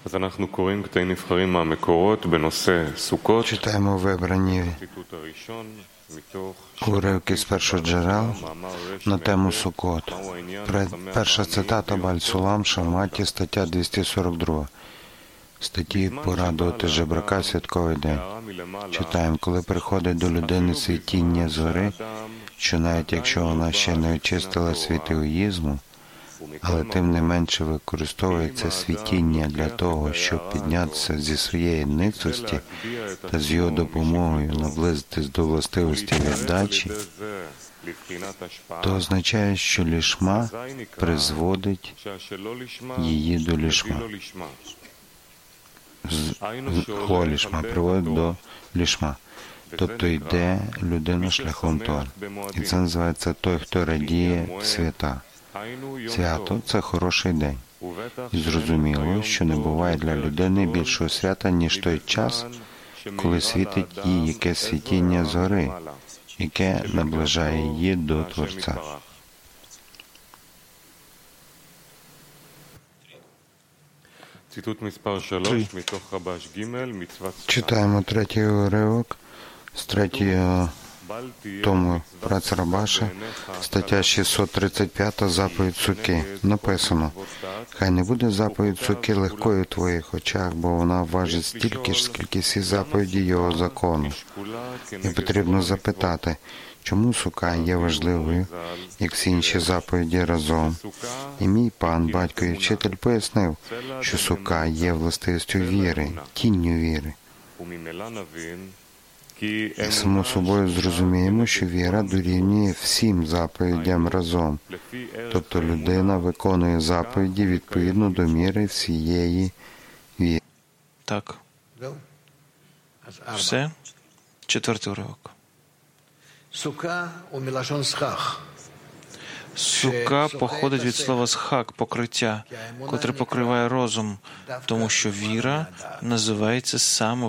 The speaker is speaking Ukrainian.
אז אנחנו קוראים קטעים נבחרים מהמקורות בנושא סוכות. Читаємо вибрані הציטוט הראשון מתוך уривки з першоджерел на тему Сукот. Перша цитата Баль-Сулам, Шаматі, стаття 242. Статті «Порадувати жебрака святковий день». Читаємо, коли приходить до людини світіння згори, що навіть якщо вона ще не очистила світ егоїзму, але тим не менше використовує це світіння для того, щоб піднятися зі своєї ницості та з його допомогою наблизитись до властивості віддачі, то означає, що лішма призводить її до лішма. Лолішма приводить до лішма. Тобто йде людина шляхом Тори. І це називається той, хто радіє свята. Свято – це хороший день. І зрозуміло, що не буває для людини більшого свята, ніж той час, коли світить їй якесь світіння згори, яке наближає її до Творця. Читаємо третій уривок з третього тому праці Рабаша, стаття 635, заповідь Суки. Написано: «Хай не буде заповідь Суки легкою в твоїх очах, бо вона важить стільки ж, скільки всі заповіді його закону». І потрібно запитати, чому Сука є важливою, як всі інші заповіді разом. І мій пан, батько і вчитель пояснив, що Сука є властивістю віри, тінню віри. І само собою зрозуміємо, що віра дорівнює всім заповідям разом. Тобто людина виконує заповіді відповідно до міри всієї віри. Так. Все? Четвертий уривок. Сука походить від слова «схак» – покриття, котре покриває розум, тому що віра називається саме